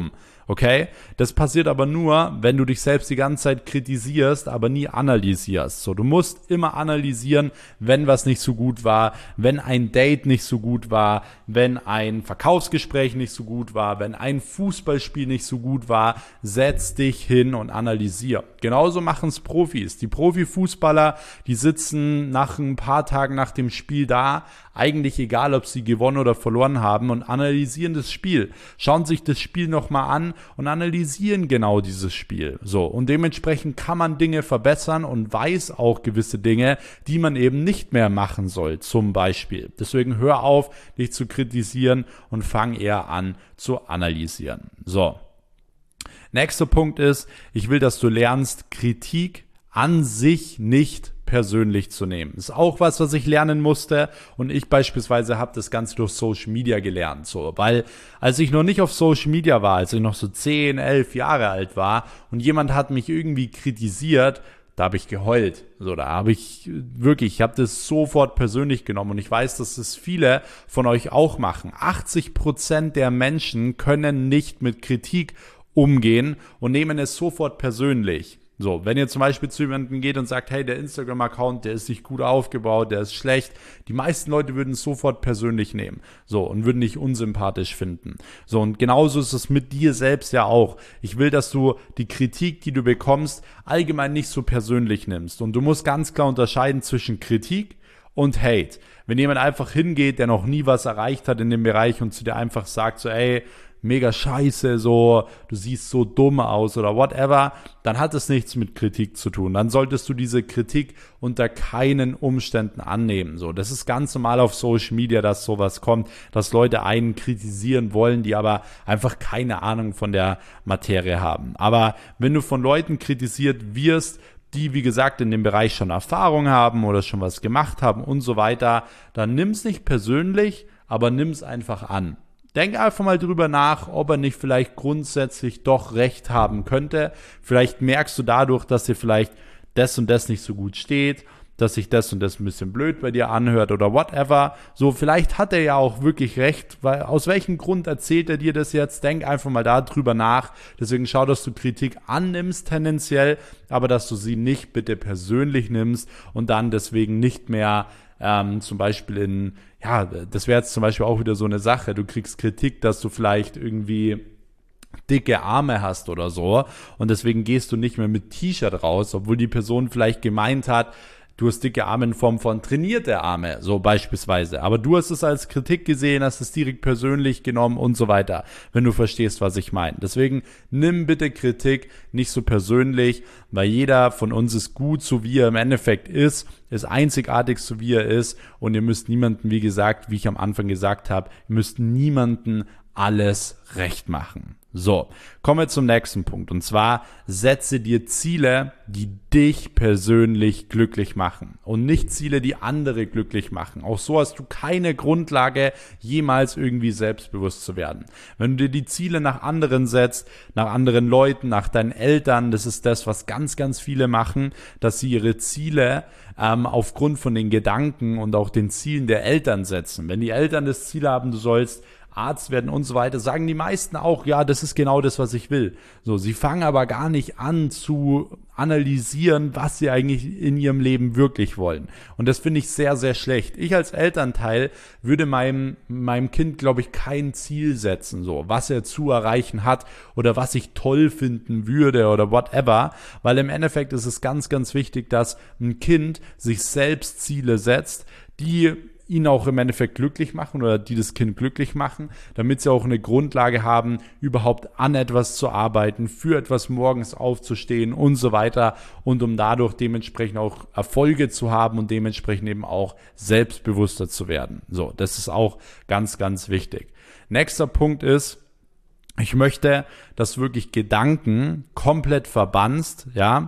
Okay? Das passiert aber nur, wenn du dich selbst die ganze Zeit kritisierst, aber nie analysierst. So, du musst immer analysieren, wenn was nicht so gut war, wenn ein Date nicht so gut war, wenn ein Verkaufsgespräch nicht so gut war, wenn ein Fußballspiel nicht so gut war. Setz dich hin und analysier. Genauso machen es Profis. Die Profifußballer, die sitzen nach ein paar Tagen nach dem Spiel da, eigentlich egal, ob sie gewonnen oder verloren haben, und analysieren das Spiel. Schauen sich das Spiel nochmal an und analysieren genau dieses Spiel. So, und dementsprechend kann man Dinge verbessern und weiß auch gewisse Dinge, die man eben nicht mehr machen soll, zum Beispiel. Deswegen hör auf, dich zu kritisieren und fang eher an zu analysieren. So. Nächster Punkt ist, ich will, dass du lernst, Kritik an sich nicht persönlich zu nehmen. Ist auch was, was ich lernen musste, und ich beispielsweise habe das Ganze durch Social Media gelernt, so, weil als ich noch nicht auf Social Media war, als ich noch so zehn, elf Jahre alt war und jemand hat mich irgendwie kritisiert, da habe ich geheult. So, da habe ich wirklich, ich habe das sofort persönlich genommen, und ich weiß, dass es viele von euch auch machen. achtzig Prozent der Menschen können nicht mit Kritik umgehen und nehmen es sofort persönlich. So, wenn ihr zum Beispiel zu jemandem geht und sagt, hey, der Instagram-Account, der ist nicht gut aufgebaut, der ist schlecht, die meisten Leute würden es sofort persönlich nehmen, so, und würden dich unsympathisch finden. So, und genauso ist es mit dir selbst ja auch. Ich will, dass du die Kritik, die du bekommst, allgemein nicht so persönlich nimmst, und du musst ganz klar unterscheiden zwischen Kritik und Hate. Wenn jemand einfach hingeht, der noch nie was erreicht hat in dem Bereich und zu dir einfach sagt so, ey, mega scheiße, so, du siehst so dumm aus oder whatever, dann hat es nichts mit Kritik zu tun. Dann solltest du diese Kritik unter keinen Umständen annehmen. So, das ist ganz normal auf Social Media, dass sowas kommt, dass Leute einen kritisieren wollen, die aber einfach keine Ahnung von der Materie haben. Aber wenn du von Leuten kritisiert wirst, die, wie gesagt, in dem Bereich schon Erfahrung haben oder schon was gemacht haben und so weiter, dann nimm's nicht persönlich, aber nimm's einfach an. Denk einfach mal drüber nach, ob er nicht vielleicht grundsätzlich doch recht haben könnte. Vielleicht merkst du dadurch, dass dir vielleicht das und das nicht so gut steht, dass sich das und das ein bisschen blöd bei dir anhört oder whatever. So, vielleicht hat er ja auch wirklich recht, weil aus welchem Grund erzählt er dir das jetzt? Denk einfach mal da drüber nach. Deswegen schau, dass du Kritik annimmst tendenziell, aber dass du sie nicht bitte persönlich nimmst und dann deswegen nicht mehr ähm, zum Beispiel in, ja, das wäre jetzt zum Beispiel auch wieder so eine Sache. Du kriegst Kritik, dass du vielleicht irgendwie dicke Arme hast oder so, und deswegen gehst du nicht mehr mit T-Shirt raus, obwohl die Person vielleicht gemeint hat, du hast dicke Arme in Form von trainierte Arme, so beispielsweise. Aber du hast es als Kritik gesehen, hast es direkt persönlich genommen und so weiter, wenn du verstehst, was ich meine. Deswegen nimm bitte Kritik nicht so persönlich, weil jeder von uns ist gut, so wie er im Endeffekt ist, ist einzigartig, so wie er ist, und ihr müsst niemanden, wie gesagt, wie ich am Anfang gesagt habe, ihr müsst niemanden alles recht machen. So, kommen wir zum nächsten Punkt, und zwar setze dir Ziele, die dich persönlich glücklich machen und nicht Ziele, die andere glücklich machen. Auch so hast du keine Grundlage, jemals irgendwie selbstbewusst zu werden. Wenn du dir die Ziele nach anderen setzt, nach anderen Leuten, nach deinen Eltern, das ist das, was ganz, ganz viele machen, dass sie ihre Ziele ähm, aufgrund von den Gedanken und auch den Zielen der Eltern setzen. Wenn die Eltern das Ziel haben, du sollst Arzt werden und so weiter, sagen die meisten auch, ja, das ist genau das, was ich will. So, sie fangen aber gar nicht an zu analysieren, was sie eigentlich in ihrem Leben wirklich wollen. Und das finde ich sehr, sehr schlecht. Ich als Elternteil würde meinem, meinem Kind, glaube ich, kein Ziel setzen, so, was er zu erreichen hat oder was ich toll finden würde oder whatever, weil im Endeffekt ist es ganz, ganz wichtig, dass ein Kind sich selbst Ziele setzt, die ihn auch im Endeffekt glücklich machen oder die das Kind glücklich machen, damit sie auch eine Grundlage haben, überhaupt an etwas zu arbeiten, für etwas morgens aufzustehen und so weiter, und um dadurch dementsprechend auch Erfolge zu haben und dementsprechend eben auch selbstbewusster zu werden. So, das ist auch ganz, ganz wichtig. Nächster Punkt ist, ich möchte, dass du wirklich Gedanken komplett verbannst, ja,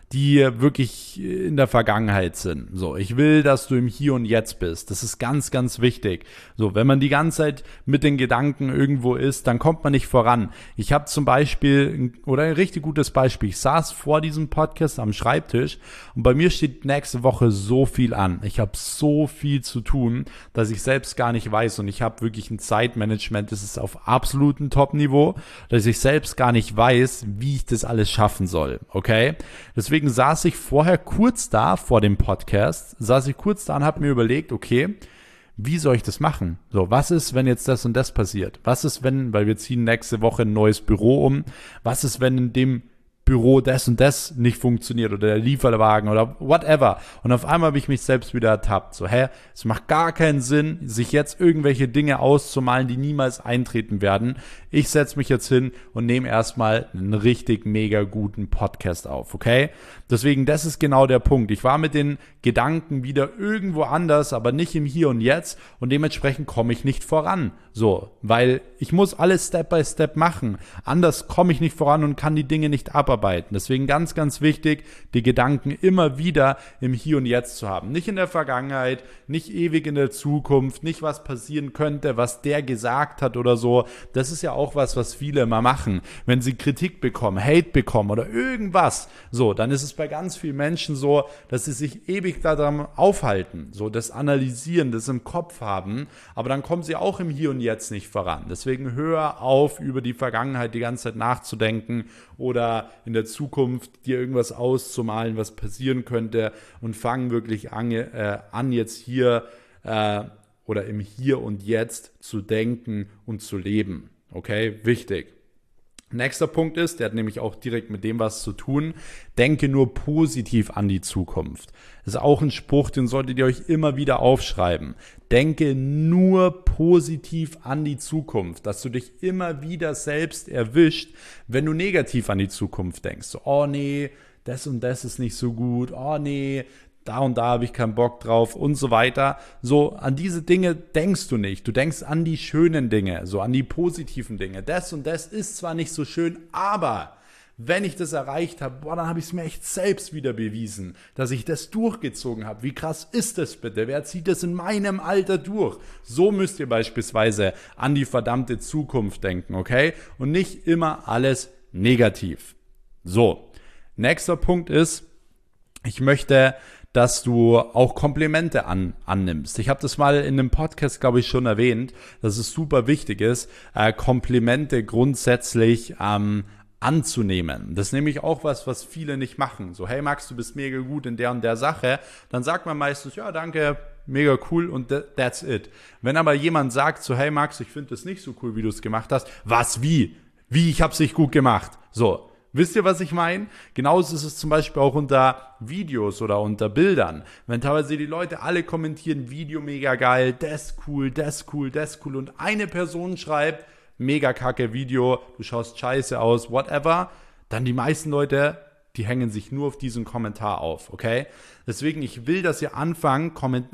die wirklich in der Vergangenheit sind. So, ich will, dass du im Hier und Jetzt bist. Das ist ganz, ganz wichtig. So, wenn man die ganze Zeit mit den Gedanken irgendwo ist, dann kommt man nicht voran. Ich habe zum Beispiel, oder ein richtig gutes Beispiel, ich saß vor diesem Podcast am Schreibtisch und bei mir steht nächste Woche so viel an. Ich habe so viel zu tun, dass ich selbst gar nicht weiß und ich habe wirklich ein Zeitmanagement, das ist auf absolutem Top-Niveau, dass ich selbst gar nicht weiß, wie ich das alles schaffen soll, okay? Deswegen saß ich vorher kurz da, vor dem Podcast, saß ich kurz da und habe mir überlegt, okay, wie soll ich das machen? So, was ist, wenn jetzt das und das passiert? Was ist, wenn, weil wir ziehen nächste Woche ein neues Büro um, was ist, wenn in dem Büro das und das nicht funktioniert oder der Lieferwagen oder whatever. Und auf einmal habe ich mich selbst wieder ertappt. So, hä, es macht gar keinen Sinn, sich jetzt irgendwelche Dinge auszumalen, die niemals eintreten werden. Ich setze mich jetzt hin und nehme erstmal einen richtig mega guten Podcast auf, okay? Deswegen, das ist genau der Punkt. Ich war mit den Gedanken wieder irgendwo anders, aber nicht im Hier und Jetzt und dementsprechend komme ich nicht voran. So, weil ich muss alles Step by Step machen. Anders komme ich nicht voran und kann die Dinge nicht abarbeiten. Deswegen ganz, ganz wichtig, die Gedanken immer wieder im Hier und Jetzt zu haben. Nicht in der Vergangenheit, nicht ewig in der Zukunft, nicht was passieren könnte, was der gesagt hat oder so. Das ist ja auch was, was viele immer machen. Wenn sie Kritik bekommen, Hate bekommen oder irgendwas, so, dann ist es bei ganz vielen Menschen so, dass sie sich ewig daran aufhalten, so das Analysieren, das im Kopf haben, aber dann kommen sie auch im Hier und Jetzt nicht voran. Deswegen hör auf, über die Vergangenheit die ganze Zeit nachzudenken oder in der Zukunft dir irgendwas auszumalen, was passieren könnte und fang wirklich an, äh, an jetzt hier äh, oder im Hier und Jetzt zu denken und zu leben. Okay, wichtig. Nächster Punkt ist, der hat nämlich auch direkt mit dem was zu tun, denke nur positiv an die Zukunft. Das ist auch ein Spruch, den solltet ihr euch immer wieder aufschreiben. Denke nur positiv an die Zukunft, dass du dich immer wieder selbst erwischt, wenn du negativ an die Zukunft denkst. So, oh nee, das und das ist nicht so gut, oh nee, da und da habe ich keinen Bock drauf und so weiter. So, an diese Dinge denkst du nicht. Du denkst an die schönen Dinge, so an die positiven Dinge. Das und das ist zwar nicht so schön, aber wenn ich das erreicht habe, boah, dann habe ich es mir echt selbst wieder bewiesen, dass ich das durchgezogen habe. Wie krass ist das bitte? Wer zieht das in meinem Alter durch? So müsst ihr beispielsweise an die verdammte Zukunft denken, okay? Und nicht immer alles negativ. So, nächster Punkt ist, ich möchte, dass du auch Komplimente an, annimmst. Ich habe das mal in einem Podcast, glaube ich, schon erwähnt, dass es super wichtig ist, äh, Komplimente grundsätzlich ähm, anzunehmen. Das ist nämlich auch was, was viele nicht machen. So, hey Max, du bist mega gut in der und der Sache. Dann sagt man meistens, ja, danke, mega cool und that's it. Wenn aber jemand sagt so, hey Max, ich finde das nicht so cool, wie du es gemacht hast. Was, wie? Wie, ich habe es nicht gut gemacht. So. Wisst ihr, was ich meine? Genauso ist es zum Beispiel auch unter Videos oder unter Bildern. Wenn teilweise die Leute alle kommentieren, Video mega geil, das cool, das cool, das cool und eine Person schreibt, mega kacke Video, du schaust scheiße aus, whatever, dann die meisten Leute, die hängen sich nur auf diesen Kommentar auf, okay? Deswegen, ich will, dass ihr anfangt,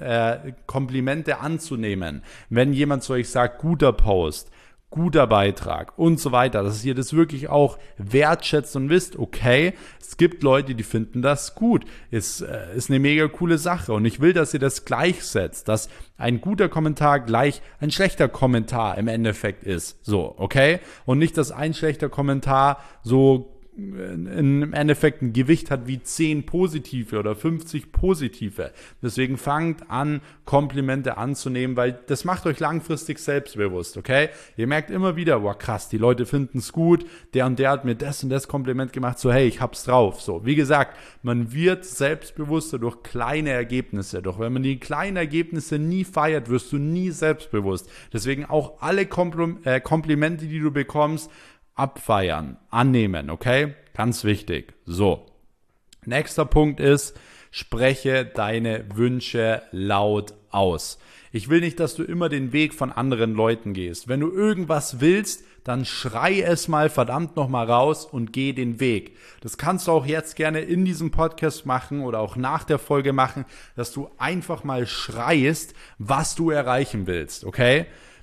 Komplimente anzunehmen. Wenn jemand zu euch sagt, guter Post, guter Beitrag und so weiter, dass ihr das wirklich auch wertschätzt und wisst, okay, es gibt Leute, die finden das gut, ist, äh, ist eine mega coole Sache und ich will, dass ihr das gleichsetzt, dass ein guter Kommentar gleich ein schlechter Kommentar im Endeffekt ist, so, okay, und nicht, dass ein schlechter Kommentar so im Endeffekt ein Gewicht hat wie zehn positive oder fünfzig positive. Deswegen fangt an, Komplimente anzunehmen, weil das macht euch langfristig selbstbewusst, okay? Ihr merkt immer wieder, wow krass, die Leute finden es gut, der und der hat mir das und das Kompliment gemacht, so hey, ich hab's drauf. So, wie gesagt, man wird selbstbewusster durch kleine Ergebnisse. Doch wenn man die kleinen Ergebnisse nie feiert, wirst du nie selbstbewusst. Deswegen auch alle Kompl- äh, Komplimente, die du bekommst, abfeiern, annehmen, okay? Ganz wichtig. So, nächster Punkt ist, spreche deine Wünsche laut aus. Ich will nicht, dass du immer den Weg von anderen Leuten gehst. Wenn du irgendwas willst, dann schrei es mal verdammt nochmal raus und geh den Weg. Das kannst du auch jetzt gerne in diesem Podcast machen oder auch nach der Folge machen, dass du einfach mal schreist, was du erreichen willst, okay?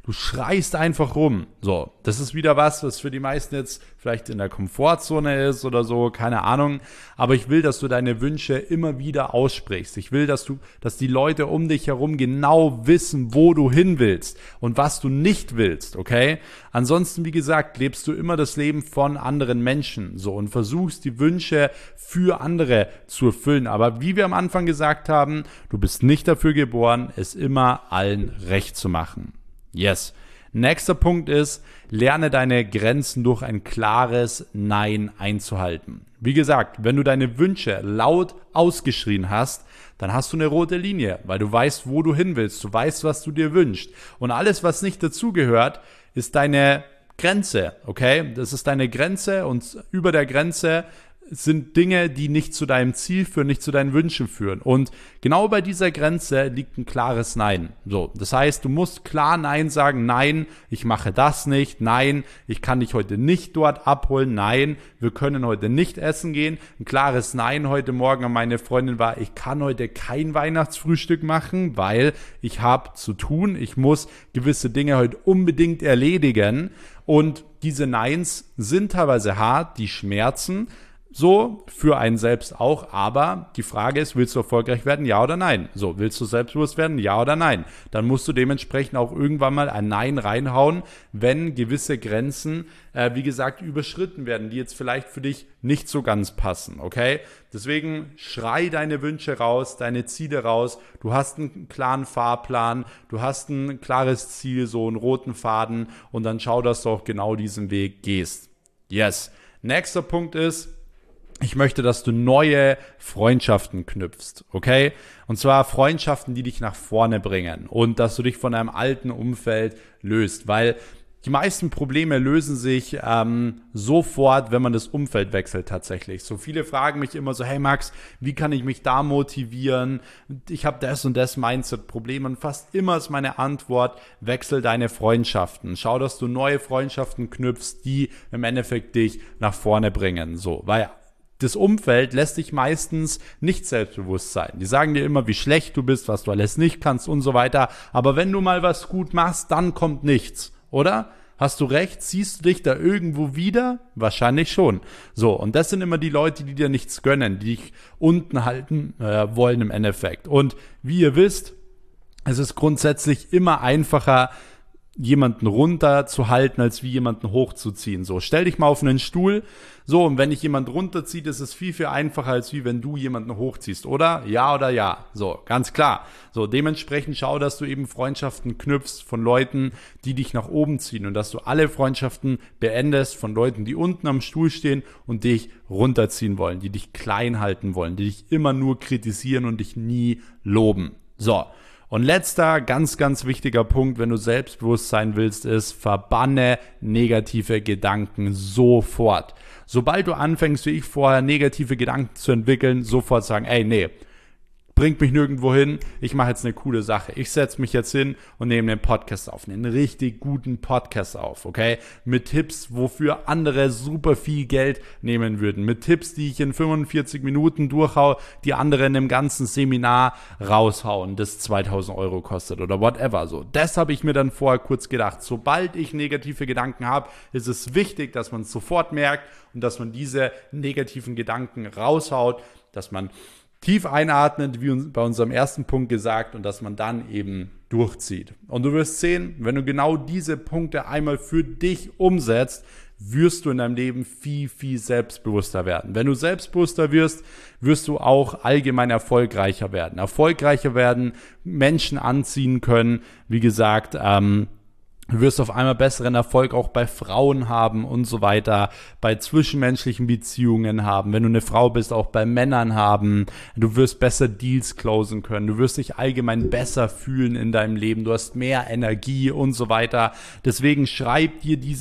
Du schreist einfach rum. So, das ist wieder was, was für die meisten jetzt vielleicht in der Komfortzone ist oder so, keine Ahnung. Aber ich will, dass du deine Wünsche immer wieder aussprichst. Ich will, dass du, dass die Leute um dich herum genau wissen, wo du hin willst und was du nicht willst, okay? Ansonsten, wie gesagt, lebst du immer das Leben von anderen Menschen, so, und versuchst die Wünsche für andere zu erfüllen. Aber wie wir am Anfang gesagt haben, du bist nicht dafür geboren, es immer allen recht zu machen. Yes. Nächster Punkt ist, lerne deine Grenzen durch ein klares Nein einzuhalten. Wie gesagt, wenn du deine Wünsche laut ausgeschrien hast, dann hast du eine rote Linie, weil du weißt, wo du hin willst, du weißt, was du dir wünschst. Und alles, was nicht dazugehört, ist deine Grenze, okay? Das ist deine Grenze und über der Grenze sind Dinge, die nicht zu deinem Ziel führen, nicht zu deinen Wünschen führen. Und genau bei dieser Grenze liegt ein klares Nein. So, das heißt, du musst klar Nein sagen. Nein, ich mache das nicht. Nein, ich kann dich heute nicht dort abholen. Nein, wir können heute nicht essen gehen. Ein klares Nein heute Morgen an meine Freundin war, ich kann heute kein Weihnachtsfrühstück machen, weil ich habe zu tun. Ich muss gewisse Dinge heute unbedingt erledigen. Und diese Neins sind teilweise hart, die schmerzen. So, für einen selbst auch, aber die Frage ist, willst du erfolgreich werden, ja oder nein? So, willst du selbstbewusst werden, ja oder nein? Dann musst du dementsprechend auch irgendwann mal ein Nein reinhauen, wenn gewisse Grenzen, äh, wie gesagt, überschritten werden, die jetzt vielleicht für dich nicht so ganz passen, okay? Deswegen schrei deine Wünsche raus, deine Ziele raus, du hast einen klaren Fahrplan, du hast ein klares Ziel, so einen roten Faden und dann schau, dass du auch genau diesen Weg gehst. Yes. Nächster Punkt ist, ich möchte, dass du neue Freundschaften knüpfst, okay? Und zwar Freundschaften, die dich nach vorne bringen und dass du dich von deinem alten Umfeld löst, weil die meisten Probleme lösen sich ähm, sofort, wenn man das Umfeld wechselt tatsächlich. So viele fragen mich immer so, hey Max, wie kann ich mich da motivieren? Ich habe das und das Mindset-Problem und fast immer ist meine Antwort, wechsel deine Freundschaften. Schau, dass du neue Freundschaften knüpfst, die im Endeffekt dich nach vorne bringen, so, weil das Umfeld lässt dich meistens nicht selbstbewusst sein. Die sagen dir immer, wie schlecht du bist, was du alles nicht kannst und so weiter. Aber wenn du mal was gut machst, dann kommt nichts, oder? Hast du recht? Siehst du dich da irgendwo wieder? Wahrscheinlich schon. So, und das sind immer die Leute, die dir nichts gönnen, die dich unten halten äh, wollen im Endeffekt. Und wie ihr wisst, es ist grundsätzlich immer einfacher, jemanden runterzuhalten, als wie jemanden hochzuziehen. So, stell dich mal auf einen Stuhl. So, und wenn dich jemand runterzieht, ist es viel, viel einfacher, als wie wenn du jemanden hochziehst, oder? Ja oder ja? So, ganz klar. So, dementsprechend schau, dass du eben Freundschaften knüpfst von Leuten, die dich nach oben ziehen und dass du alle Freundschaften beendest von Leuten, die unten am Stuhl stehen und dich runterziehen wollen, die dich klein halten wollen, die dich immer nur kritisieren und dich nie loben. So. Und letzter, ganz, ganz wichtiger Punkt, wenn du selbstbewusst sein willst, ist, verbanne negative Gedanken sofort. Sobald du anfängst, wie ich vorher, negative Gedanken zu entwickeln, sofort sagen, ey, nee, bringt mich nirgendwo hin, ich mache jetzt eine coole Sache. Ich setze mich jetzt hin und nehme einen Podcast auf, einen richtig guten Podcast auf, okay? Mit Tipps, wofür andere super viel Geld nehmen würden. Mit Tipps, die ich in fünfundvierzig Minuten durchhau, die andere in einem ganzen Seminar raushauen, das zweitausend Euro kostet oder whatever. So, das habe ich mir dann vorher kurz gedacht. Sobald ich negative Gedanken habe, ist es wichtig, dass man es sofort merkt und dass man diese negativen Gedanken raushaut, dass man tief einatmet, wie bei unserem ersten Punkt gesagt, und dass man dann eben durchzieht. Und du wirst sehen, wenn du genau diese Punkte einmal für dich umsetzt, wirst du in deinem Leben viel, viel selbstbewusster werden. Wenn du selbstbewusster wirst, wirst du auch allgemein erfolgreicher werden. Erfolgreicher werden, Menschen anziehen können, wie gesagt, ähm, Du wirst auf einmal besseren Erfolg auch bei Frauen haben und so weiter, bei zwischenmenschlichen Beziehungen haben, wenn du eine Frau bist, auch bei Männern haben, du wirst besser Deals closen können, du wirst dich allgemein besser fühlen in deinem Leben, du hast mehr Energie und so weiter. Deswegen schreib dir diese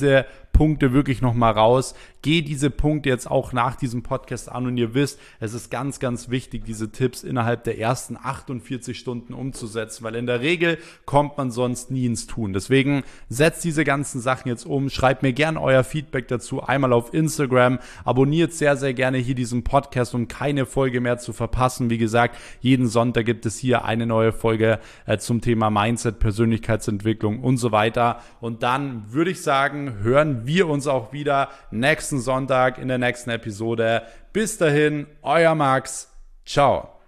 Punkte wirklich nochmal raus. Geh diese Punkte jetzt auch nach diesem Podcast an und ihr wisst, es ist ganz, ganz wichtig, diese Tipps innerhalb der ersten achtundvierzig Stunden umzusetzen, weil in der Regel kommt man sonst nie ins Tun. Deswegen setzt diese ganzen Sachen jetzt um. Schreibt mir gerne euer Feedback dazu einmal auf Instagram. Abonniert sehr, sehr gerne hier diesen Podcast, um keine Folge mehr zu verpassen. Wie gesagt, jeden Sonntag gibt es hier eine neue Folge äh, zum Thema Mindset, Persönlichkeitsentwicklung und so weiter. Und dann würde ich sagen, hören wir uns auch wieder nächsten Sonntag in der nächsten Episode. Bis dahin, euer Max. Ciao.